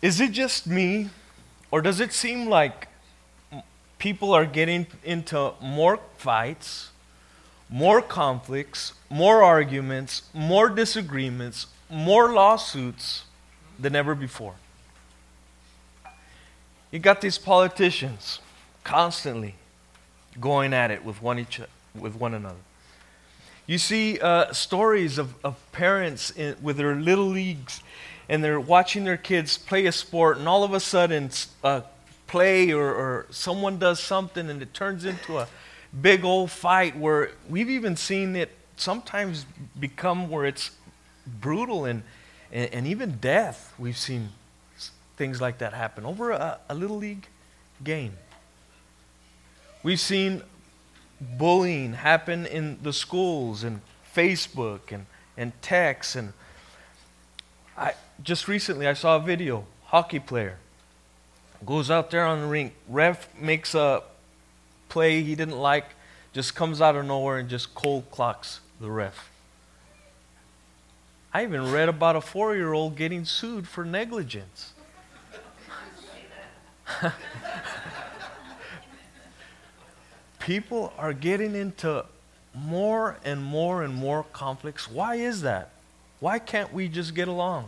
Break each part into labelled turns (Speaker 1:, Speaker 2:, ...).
Speaker 1: Is it just me, or does it seem like people are getting into more fights, more conflicts, more arguments, more disagreements, more lawsuits than ever before? You got these politicians constantly going at it with with one another. You see stories of parents with their little leagues, and they're watching their kids play a sport, and all of a sudden, play or someone does something, and it turns into a big old fight where we've even seen it sometimes become where it's brutal and even death. We've seen things like that happen over a little league game. We've seen bullying happen in the schools and Facebook and texts. And just recently I saw a video, hockey player goes out there on the rink, ref makes a play he didn't like, just comes out of nowhere and just cold clocks the ref. I even read about a 4-year-old getting sued for negligence. People are getting into more and more and more conflicts. Why is that? Why can't we just get along?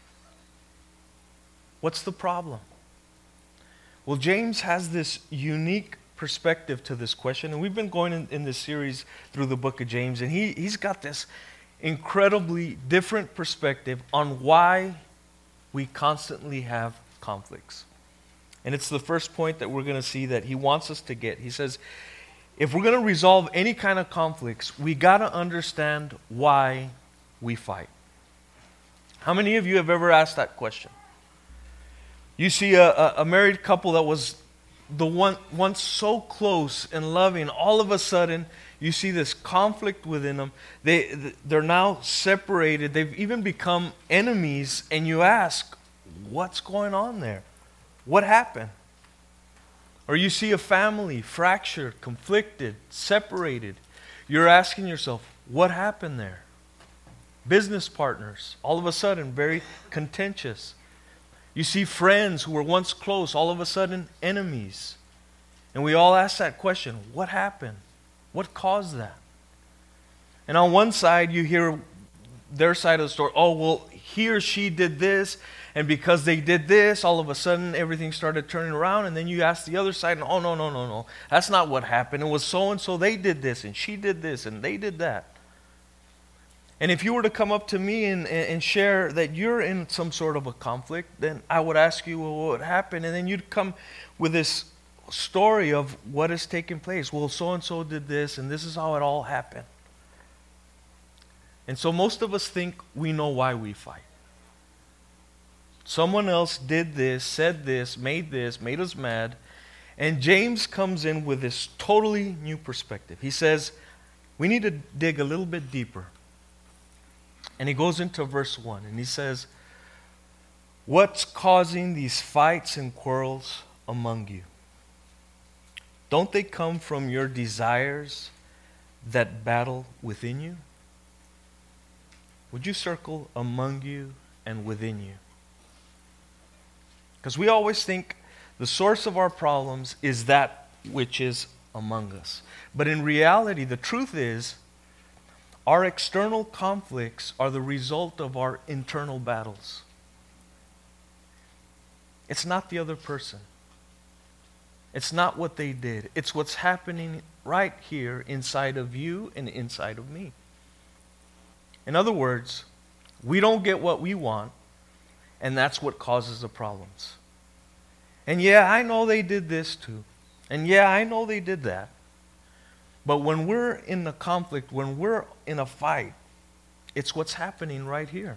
Speaker 1: What's the problem? Well, James has this unique perspective to this question, and we've been going in this series through the book of James, and he's got this incredibly different perspective on why we constantly have conflicts. And it's the first point that we're going to see that he wants us to get. He says, if we're going to resolve any kind of conflicts, we got to understand why we fight. How many of you have ever asked that question? You see a married couple that was the one once so close and loving, all of a sudden you see this conflict within them. They're now separated. They've even become enemies, and you ask, what's going on there? What happened? Or you see a family fractured, conflicted, separated. You're asking yourself, what happened there? Business partners, all of a sudden very contentious. You see friends who were once close, all of a sudden enemies. And we all ask that question, what happened? What caused that? And on one side, you hear their side of the story. Oh, well, he or she did this, and because they did this, all of a sudden everything started turning around. And then you ask the other side, and oh, no. That's not what happened. It was so-and-so, they did this, and she did this, and they did that. And if you were to come up to me and share that you're in some sort of a conflict, then I would ask you, well, what happened? And then you'd come with this story of what has taken place. Well, so-and-so did this, and this is how it all happened. And so most of us think we know why we fight. Someone else did this, said this, made us mad. And James comes in with this totally new perspective. He says, we need to dig a little bit deeper. And he goes into verse 1, and he says, what's causing these fights and quarrels among you? Don't they come from your desires that battle within you? Would you circle among you and within you? Because we always think the source of our problems is that which is among us. But in reality, the truth is, our external conflicts are the result of our internal battles. It's not the other person. It's not what they did. It's what's happening right here inside of you and inside of me. In other words, we don't get what we want, and that's what causes the problems. And yeah, I know they did this too. And yeah, I know they did that. But when we're in the conflict, when we're in a fight, it's what's happening right here.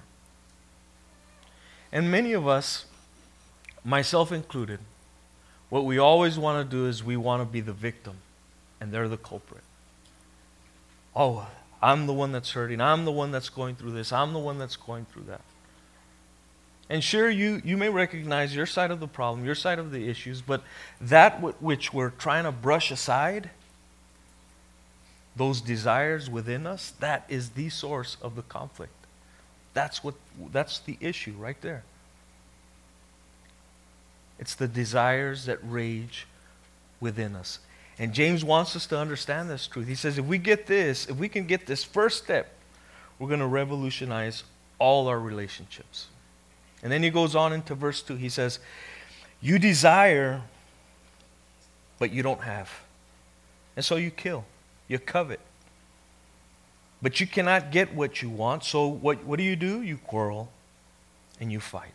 Speaker 1: And many of us, myself included, what we always want to do is we want to be the victim, and they're the culprit. Oh, I'm the one that's hurting. I'm the one that's going through this. I'm the one that's going through that. And sure, you may recognize your side of the problem, your side of the issues, but that which we're trying to brush aside, those desires within us, that is the source of the conflict. That's the issue right there. It's the desires that rage within us. And James wants us to understand this truth. He says if we get this, if we can get this first step, we're going to revolutionize all our relationships. And then he goes on into verse 2. He says, you desire, but you don't have. And so you kill. You covet. But you cannot get what you want. So what do? You quarrel and you fight.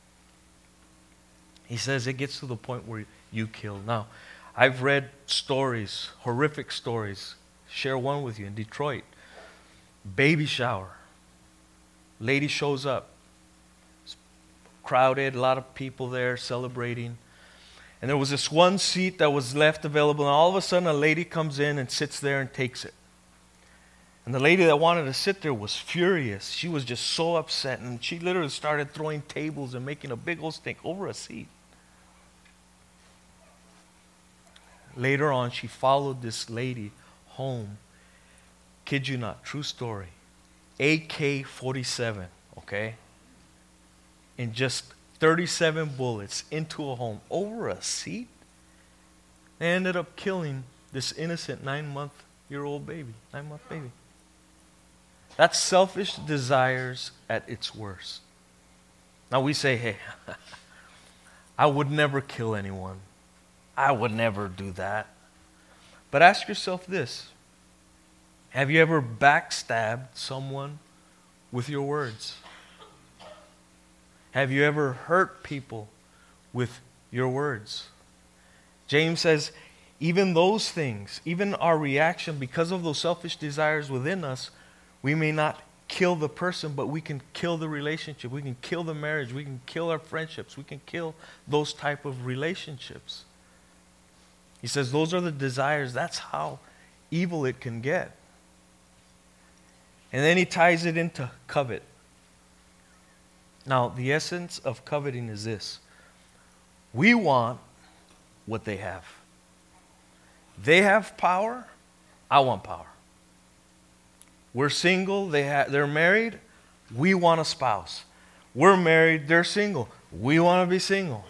Speaker 1: He says it gets to the point where you kill. Now, I've read stories, horrific stories. Share one with you in Detroit. Baby shower. Lady shows up. It's crowded, a lot of people there celebrating. And there was this one seat that was left available, and all of a sudden a lady comes in and sits there and takes it. And the lady that wanted to sit there was furious. She was just so upset, and she literally started throwing tables and making a big old stink over a seat. Later on, she followed this lady home. Kid you not, true story. AK-47, okay? In just 37 bullets into a home over a seat. They ended up killing this innocent 9-month-old baby. That's selfish desires at its worst. Now we say, hey, I would never kill anyone. I would never do that. But ask yourself this. Have you ever backstabbed someone with your words? Have you ever hurt people with your words? James says, even those things, even our reaction, because of those selfish desires within us, we may not kill the person, but we can kill the relationship. We can kill the marriage. We can kill our friendships. We can kill those type of relationships. He says those are the desires. That's how evil it can get. And then he ties it into covet. Now, the essence of coveting is this. We want what they have. They have power. I want power. We're single. They're married. We want a spouse. We're married. They're single. We want to be single.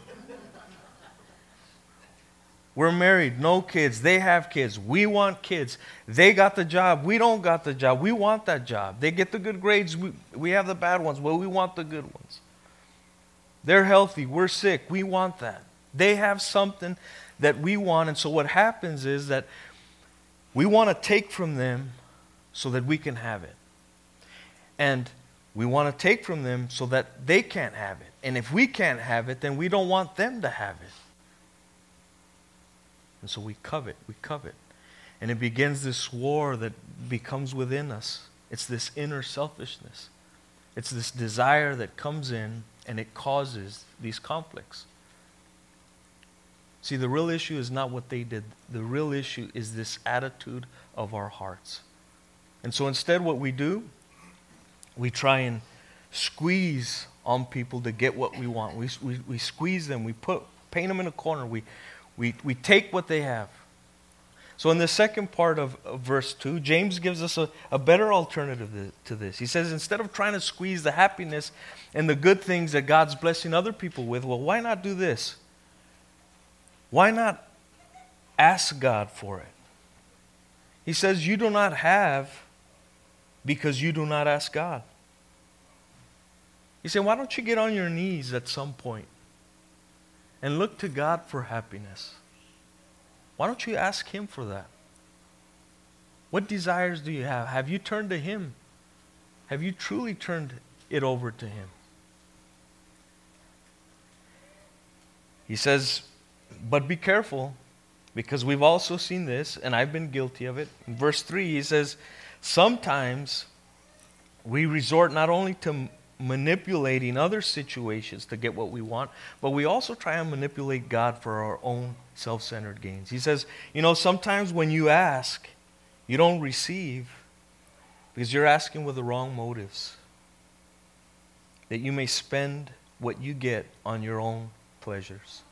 Speaker 1: We're married, no kids. They have kids. We want kids. They got the job. We don't got the job. We want that job. They get the good grades. We have the bad ones. Well, we want the good ones. They're healthy. We're sick. We want that. They have something that we want. And so what happens is that we want to take from them so that we can have it. And we want to take from them so that they can't have it. And if we can't have it, then we don't want them to have it. And so we covet. And it begins this war that becomes within us. It's this inner selfishness. It's this desire that comes in and it causes these conflicts. See, the real issue is not what they did. The real issue is this attitude of our hearts. And so instead what we do, we try and squeeze on people to get what we want. We squeeze them. We paint them in a corner. We take what they have. So in the second part of verse 2, James gives us a better alternative to this. He says instead of trying to squeeze the happiness and the good things that God's blessing other people with, well, why not do this? Why not ask God for it? He says you do not have because you do not ask God. He said, why don't you get on your knees at some point and look to God for happiness? Why don't you ask Him for that? What desires do you have? Have you turned to Him? Have you truly turned it over to Him? He says, but be careful, because we've also seen this, and I've been guilty of it. In verse 3, he says, sometimes we resort not only to manipulating other situations to get what we want, but we also try and manipulate God for our own self-centered gains. He says, sometimes when you ask, you don't receive because you're asking with the wrong motives. That you may spend what you get on your own pleasures.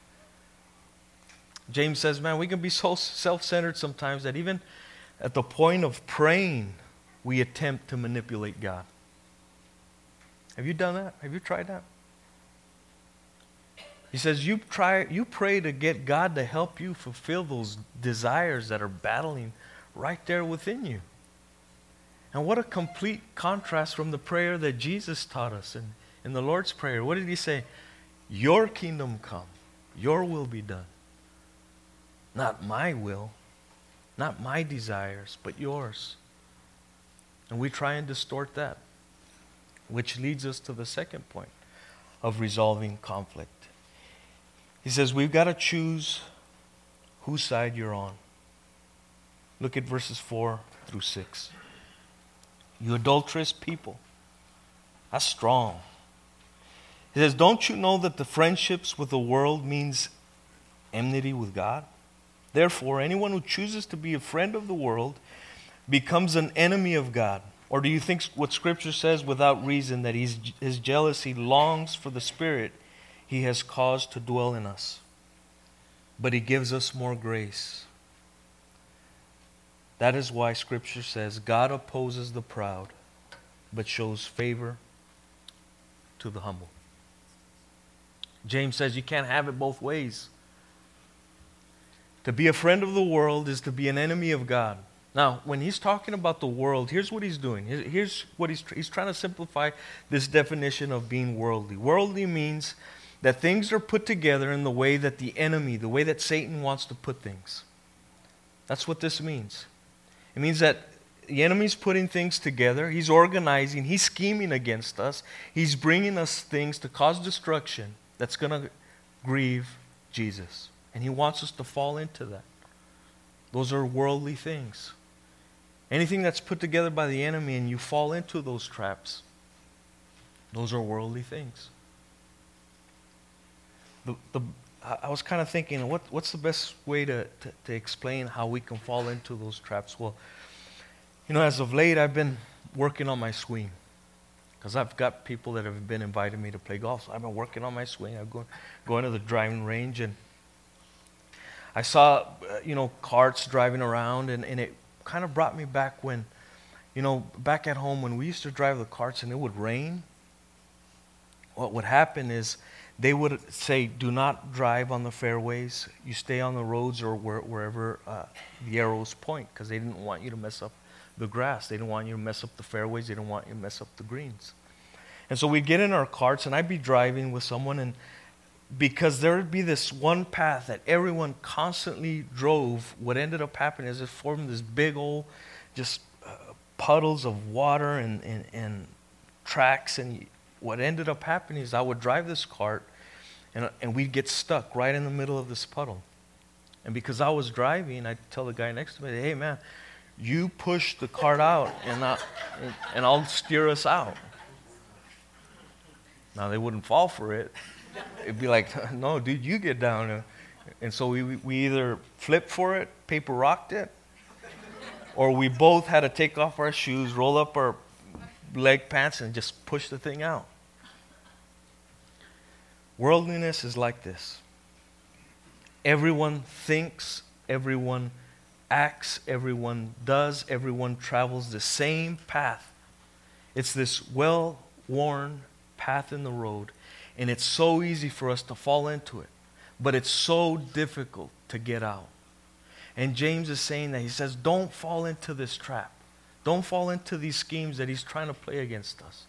Speaker 1: James says, man, we can be so self-centered sometimes that even at the point of praying, we attempt to manipulate God. Have you done that? Have you tried that? He says you pray to get God to help you fulfill those desires that are battling right there within you. And what a complete contrast from the prayer that Jesus taught us in the Lord's Prayer. What did he say? Your kingdom come, your will be done. Not my will, not my desires, but yours. And we try and distort that, which leads us to the second point of resolving conflict. He says we've got to choose whose side you're on. Look at verses 4 through 6. You adulterous people. That's strong. He says, don't you know that the friendships with the world means enmity with God? Therefore, anyone who chooses to be a friend of the world becomes an enemy of God. Or do you think what Scripture says without reason, that his jealousy longs for the Spirit he has caused to dwell in us? But he gives us more grace. That is why Scripture says, God opposes the proud, but shows favor to the humble. James says you can't have it both ways. To be a friend of the world is to be an enemy of God. Now, when he's talking about the world, here's what he's doing. Here's what he's trying to simplify this definition of being worldly. Worldly means that things are put together in the way that the enemy, the way that Satan wants to put things. That's what this means. It means that the enemy's putting things together. He's organizing. He's scheming against us. He's bringing us things to cause destruction that's going to grieve Jesus. And he wants us to fall into that. Those are worldly things. Anything that's put together by the enemy and you fall into those traps, those are worldly things. I was kind of thinking, what's the best way to explain how we can fall into those traps? Well, as of late, I've been working on my swing. Because I've got people that have been inviting me to play golf. So I've been working on my swing. I'm going to the driving range, and I saw, carts driving around, and it kind of brought me back when, back at home when we used to drive the carts and it would rain. What would happen is they would say, do not drive on the fairways. You stay on the roads or wherever the arrows point, because they didn't want you to mess up the grass. They didn't want you to mess up the fairways. They didn't want you to mess up the greens. And so we'd get in our carts, and I'd be driving with someone, and because there would be this one path that everyone constantly drove, what ended up happening is it formed this big old just puddles of water and tracks. And what ended up happening is I would drive this cart, and we'd get stuck right in the middle of this puddle. And because I was driving, I'd tell the guy next to me, hey, man, you push the cart out, and I'll steer us out. Now, they wouldn't fall for it. It'd be like, no, dude, you get down. And so we either flipped for it, paper rocked it, or we both had to take off our shoes, roll up our leg pants, and just push the thing out. Worldliness is like this. Everyone thinks, everyone acts, everyone does, everyone travels the same path. It's this well-worn path in the road, and it's so easy for us to fall into it, but it's so difficult to get out. And James is saying that. He says, don't fall into this trap. Don't fall into these schemes that he's trying to play against us.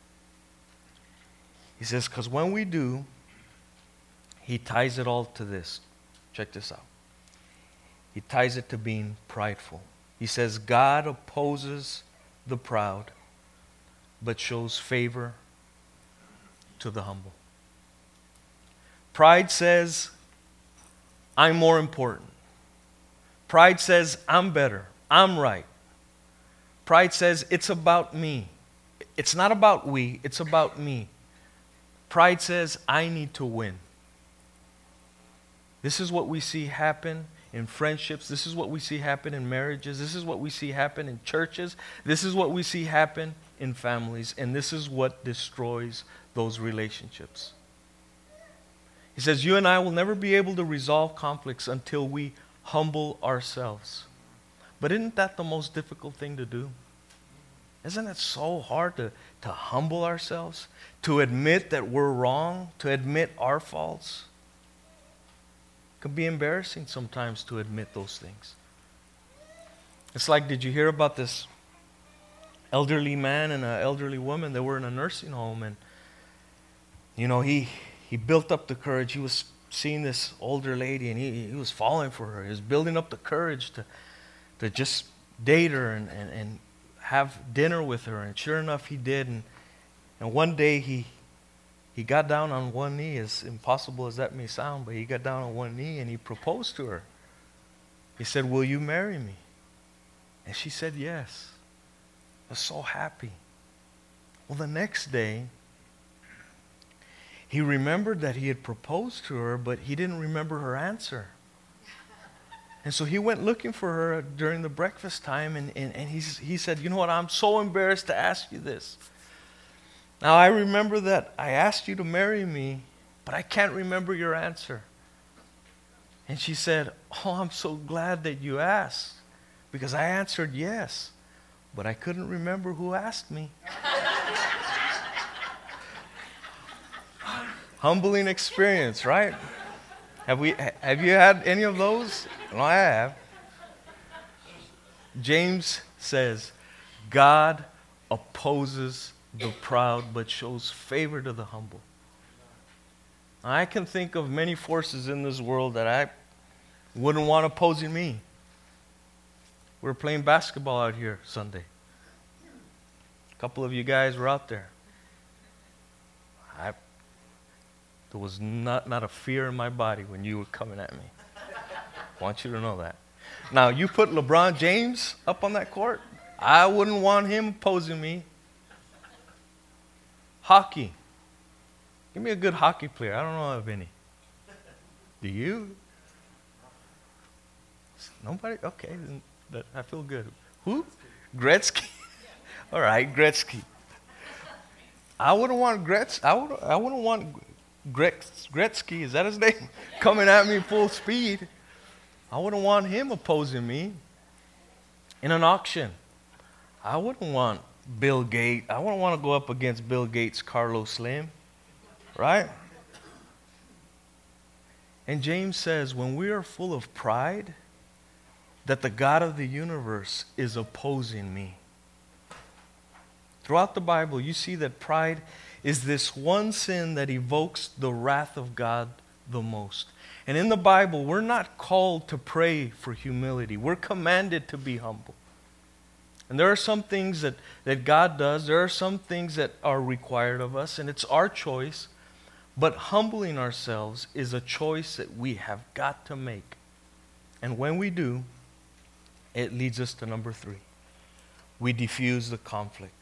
Speaker 1: He says, because when we do, he ties it all to this. Check this out. He ties it to being prideful. He says, God opposes the proud, but shows favor to the humble. Pride says, I'm more important. Pride says, I'm better. I'm right. Pride says, it's about me. It's not about we, it's about me. Pride says, I need to win. This is what we see happen in friendships. This is what we see happen in marriages. This is what we see happen in churches. This is what we see happen in families. And this is what destroys those relationships. He says, you and I will never be able to resolve conflicts until we humble ourselves. But isn't that the most difficult thing to do? Isn't it so hard to humble ourselves? To admit that we're wrong? To admit our faults? can be embarrassing sometimes to admit those things. It's like, did you hear about this elderly man and an elderly woman that were in a nursing home? And, he built up the courage. He was seeing this older lady, and he was falling for her. He was building up the courage to just date her and have dinner with her. And sure enough, he did. And one day, he got down on one knee, as impossible as that may sound, but he got down on one knee and he proposed to her. He said, "Will you marry me?" And she said yes. I was so happy. Well, the next day, he remembered that he had proposed to her, but he didn't remember her answer. And so he went looking for her during the breakfast time, and he said, "You know what, I'm so embarrassed to ask you this. Now, I remember that I asked you to marry me, but I can't remember your answer." And she said, "Oh, I'm so glad that you asked, because I answered yes, but I couldn't remember who asked me." Humbling experience, right? Have you had any of those? No, I have. James says, God opposes the proud, but shows favor to the humble. I can think of many forces in this world that I wouldn't want opposing me. We were playing basketball out here Sunday. A couple of you guys were out there. There was not a fear in my body when you were coming at me. I want you to know that. Now, you put LeBron James up on that court, I wouldn't want him opposing me. Hockey. Give me a good hockey player. I don't know of any. Do you? Nobody? Okay, then I feel good. Who? Gretzky? All right, Gretzky. I wouldn't want I wouldn't want Gretzky, is that his name? Coming at me full speed. I wouldn't want him opposing me. In an auction, I wouldn't want Bill Gates. I wouldn't want to go up against Bill Gates' Carlos Slim. Right? And James says, when we are full of pride, that the God of the universe is opposing me. Throughout the Bible, you see that pride is this one sin that evokes the wrath of God the most. And in the Bible, we're not called to pray for humility. We're commanded to be humble. And there are some things that God does. There are some things that are required of us, and it's our choice. But humbling ourselves is a choice that we have got to make. And when we do, it leads us to number 3. We diffuse the conflict.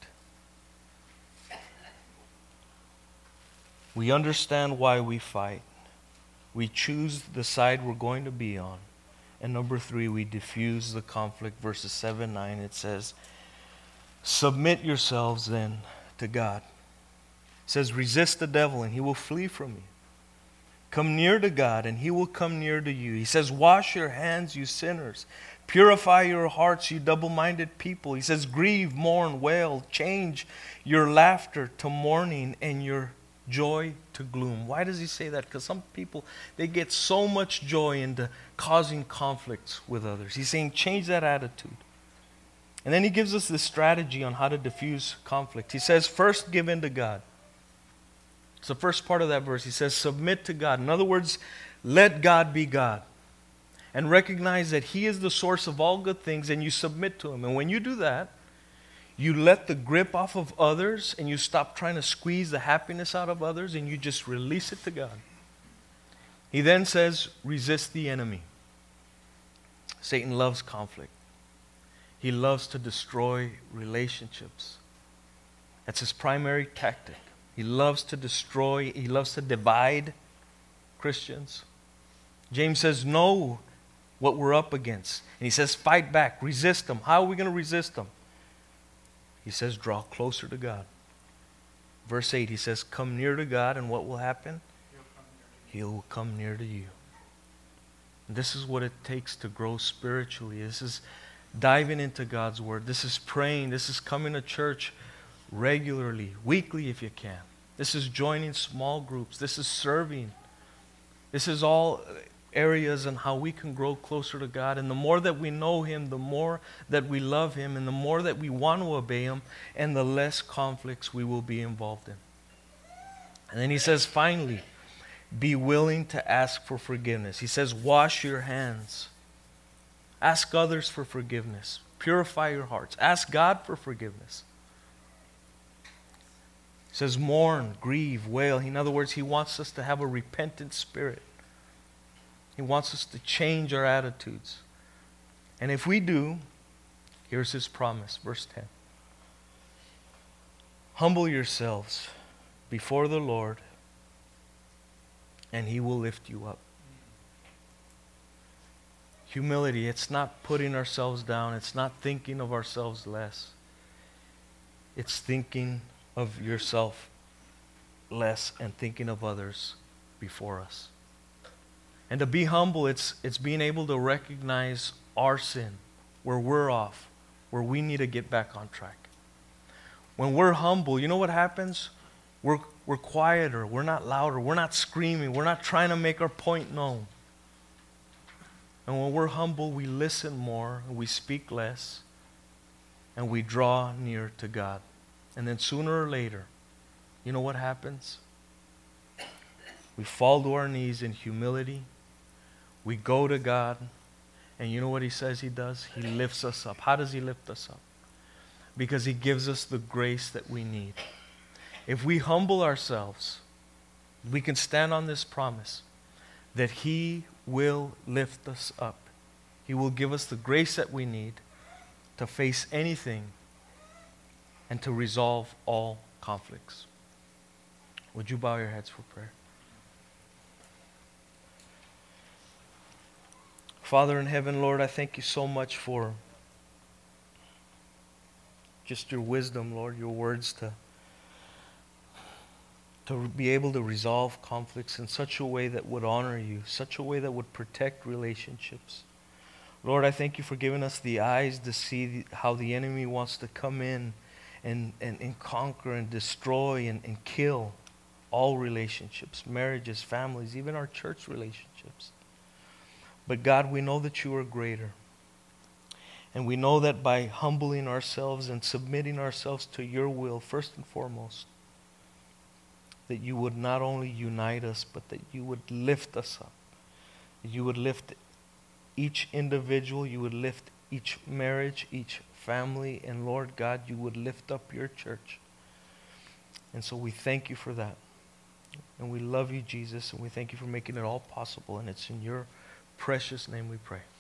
Speaker 1: We understand why we fight. We choose the side we're going to be on. And number 3, we diffuse the conflict. Verses 7, 9, it says, submit yourselves then to God. It says, resist the devil and he will flee from you. Come near to God and he will come near to you. He says, wash your hands, you sinners. Purify your hearts, you double-minded people. He says, grieve, mourn, wail. Change your laughter to mourning and your joy to gloom. Why does he say that? Because some people, they get so much joy into causing conflicts with others. He's saying change that attitude. And then he gives us this strategy on how to diffuse conflict. He says, first give in to God. It's the first part of that verse. He says, submit to God. In other words, let God be God. And recognize that he is the source of all good things and you submit to him. And when you do that, you let the grip off of others and you stop trying to squeeze the happiness out of others and you just release it to God. He then says, resist the enemy. Satan loves conflict. He loves to destroy relationships. That's his primary tactic. He loves to destroy, he loves to divide Christians. James says, know what we're up against. And he says, fight back, resist them. How are we going to resist them? He says, draw closer to God. Verse 8, he says, come near to God, and what will happen? He'll come near to you. And this is what it takes to grow spiritually. This is diving into God's Word. This is praying. This is coming to church regularly, weekly if you can. This is joining small groups. This is serving. This is all areas on how we can grow closer to God. And the more that we know Him, the more that we love Him, and the more that we want to obey Him, and the less conflicts we will be involved in. And then He says, finally, be willing to ask for forgiveness. He says, wash your hands. Ask others for forgiveness. Purify your hearts. Ask God for forgiveness. He says, mourn, grieve, wail. In other words, He wants us to have a repentant spirit. He wants us to change our attitudes. And if we do, here's His promise, verse 10. Humble yourselves before the Lord, and He will lift you up. Humility, it's not putting ourselves down. It's not thinking of ourselves less. It's thinking of yourself less and thinking of others before us. And to be humble, it's being able to recognize our sin, where we're off, where we need to get back on track. When we're humble, you know what happens? We're quieter, we're not louder, we're not screaming, we're not trying to make our point known. And when we're humble, we listen more, and we speak less, and we draw near to God. And then sooner or later, you know what happens? We fall to our knees in humility. We go to God, and you know what He says He does? He lifts us up. How does He lift us up? Because He gives us the grace that we need. If we humble ourselves, we can stand on this promise that He will lift us up. He will give us the grace that we need to face anything and to resolve all conflicts. Would you bow your heads for prayer? Father in heaven, Lord, I thank You so much for just Your wisdom, Lord, Your words to be able to resolve conflicts in such a way that would honor You, such a way that would protect relationships. Lord, I thank You for giving us the eyes to see how the enemy wants to come in and conquer and destroy and kill all relationships, marriages, families, even our church relationships. But God, we know that You are greater. And we know that by humbling ourselves and submitting ourselves to Your will, first and foremost, that You would not only unite us, but that You would lift us up. That You would lift each individual, You would lift each marriage, each family, and Lord God, You would lift up Your church. And so we thank You for that. And we love You, Jesus, and we thank You for making it all possible. And it's in Your precious name we pray.